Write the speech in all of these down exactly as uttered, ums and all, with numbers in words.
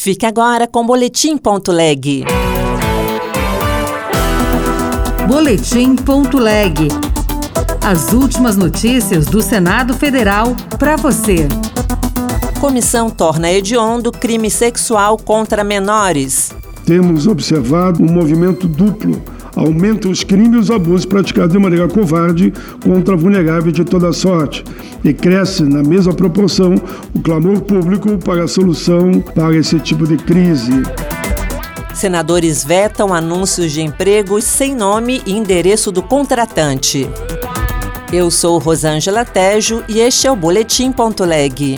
Fique agora com Boletim ponto leg. Boletim ponto leg. As últimas notícias do Senado Federal para você. Comissão torna hediondo crime sexual contra menores. Temos observado um movimento duplo. Aumenta os crimes e os abusos praticados de maneira covarde contra vulneráveis de toda sorte. E cresce, na mesma proporção, o clamor público para a solução para esse tipo de crise. Senadores vetam anúncios de empregos sem nome e endereço do contratante. Eu sou Rosângela Tejo e este é o Boletim ponto leg.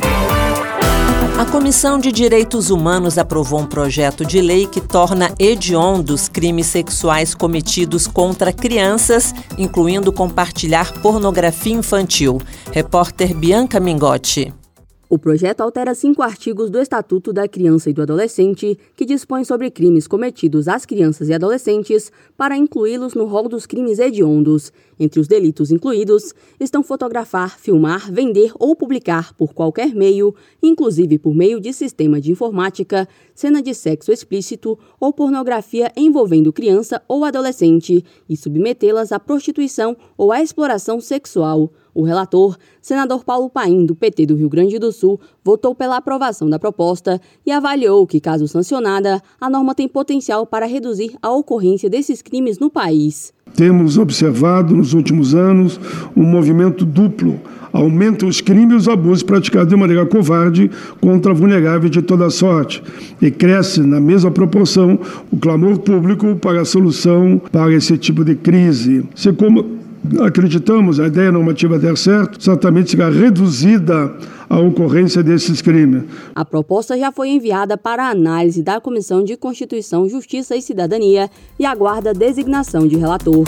A Comissão de Direitos Humanos aprovou um projeto de lei que torna hediondos crimes sexuais cometidos contra crianças, incluindo compartilhar pornografia infantil. Repórter Bianca Mingotti. O projeto altera cinco artigos do Estatuto da Criança e do Adolescente, que dispõe sobre crimes cometidos às crianças e adolescentes, para incluí-los no rol dos crimes hediondos. Entre os delitos incluídos estão fotografar, filmar, vender ou publicar por qualquer meio, inclusive por meio de sistema de informática, cena de sexo explícito ou pornografia envolvendo criança ou adolescente e submetê-las à prostituição ou à exploração sexual. O relator, senador Paulo Paim, do P T do Rio Grande do Sul, votou pela aprovação da proposta e avaliou que, caso sancionada, a norma tem potencial para reduzir a ocorrência desses crimes no país. Temos observado nos últimos anos um movimento duplo. Aumenta os crimes e os abusos praticados de maneira covarde contra vulneráveis de toda sorte. E cresce, na mesma proporção, o clamor público para a solução para esse tipo de crise. Se como acreditamos, a ideia normativa der certo, certamente será reduzida a ocorrência desses crimes. A proposta já foi enviada para análise da Comissão de Constituição, Justiça e Cidadania e aguarda designação de relator.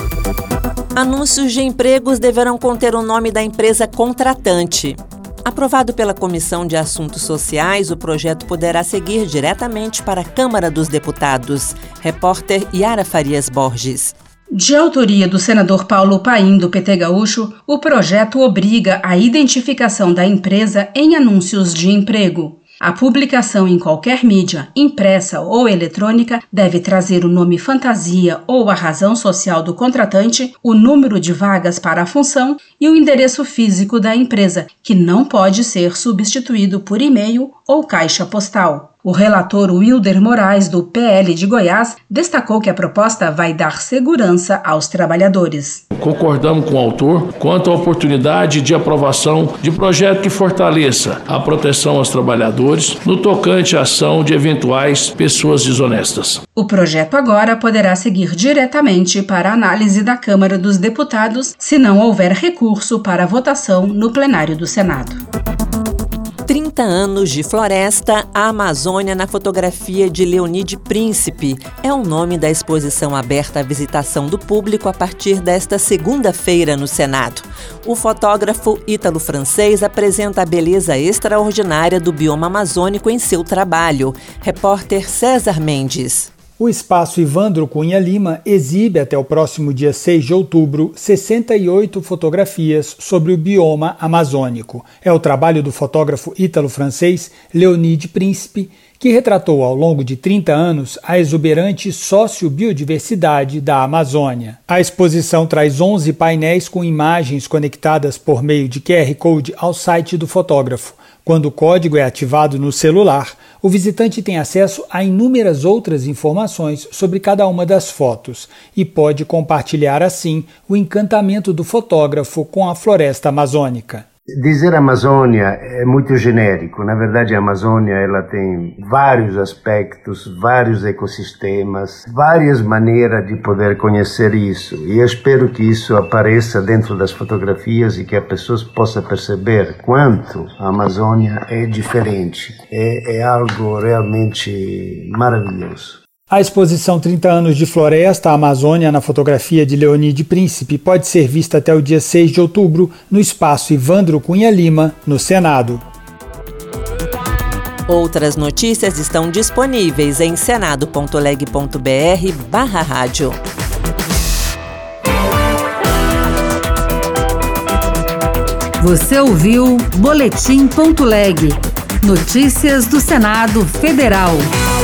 Anúncios de empregos deverão conter o nome da empresa contratante. Aprovado pela Comissão de Assuntos Sociais, o projeto poderá seguir diretamente para a Câmara dos Deputados. Repórter Yara Farias Borges. De autoria do senador Paulo Paim, do P T gaúcho, o projeto obriga a identificação da empresa em anúncios de emprego. A publicação em qualquer mídia, impressa ou eletrônica, deve trazer o nome fantasia ou a razão social do contratante, o número de vagas para a função e o endereço físico da empresa, que não pode ser substituído por e-mail ou caixa postal. O relator Wilder Moraes, do P L de Goiás, destacou que a proposta vai dar segurança aos trabalhadores. Concordamos com o autor quanto à oportunidade de aprovação de projeto que fortaleça a proteção aos trabalhadores no tocante à ação de eventuais pessoas desonestas. O projeto agora poderá seguir diretamente para a análise da Câmara dos Deputados, se não houver recurso para a votação no plenário do Senado. trinta anos de floresta, a Amazônia na fotografia de Leonide Príncipe. É o nome da exposição aberta à visitação do público a partir desta segunda-feira no Senado. O fotógrafo ítalo-francês apresenta a beleza extraordinária do bioma amazônico em seu trabalho. Repórter César Mendes. O Espaço Ivandro Cunha Lima exibe até o próximo dia seis de outubro sessenta e oito fotografias sobre o bioma amazônico. É o trabalho do fotógrafo ítalo-francês Leonide Príncipe, que retratou ao longo de trinta anos a exuberante sociobiodiversidade da Amazônia. A exposição traz onze painéis com imagens conectadas por meio de Q R Code ao site do fotógrafo. Quando o código é ativado no celular, o visitante tem acesso a inúmeras outras informações sobre cada uma das fotos e pode compartilhar assim o encantamento do fotógrafo com a floresta amazônica. Dizer Amazônia é muito genérico. Na verdade, a Amazônia ela tem vários aspectos, vários ecossistemas, várias maneiras de poder conhecer isso. E eu espero que isso apareça dentro das fotografias e que as pessoas possam perceber quanto a Amazônia é diferente. É, é algo realmente maravilhoso. A exposição trinta anos de Floresta, a Amazônia na fotografia de Leonide Príncipe pode ser vista até o dia seis de outubro no Espaço Ivandro Cunha Lima, no Senado. Outras notícias estão disponíveis em senado ponto leg ponto br barra rádio. Você ouviu Boletim ponto leg. Notícias do Senado Federal.